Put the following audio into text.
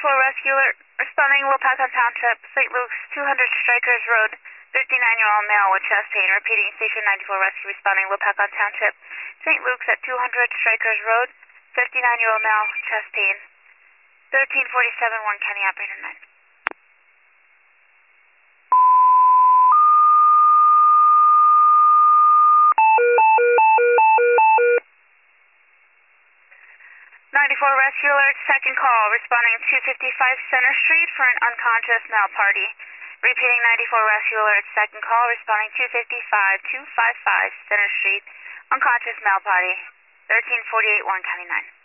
Rescue Alert, responding Wapaka Township, St. Luke's, 200 Strikers Road, 59-year-old male with chest pain. Repeating, Station 94 Rescue responding Wapaka Township, St. Luke's at 200 Strikers Road, 59-year-old male, chest pain. 1347, Warren County Operator 9. 94 Rescue Alert, second call, responding 255 Center Street for an unconscious male party. Repeating, 94 Rescue Alert, second call, responding 255 Center Street, unconscious male party. 1348, Warren County 9.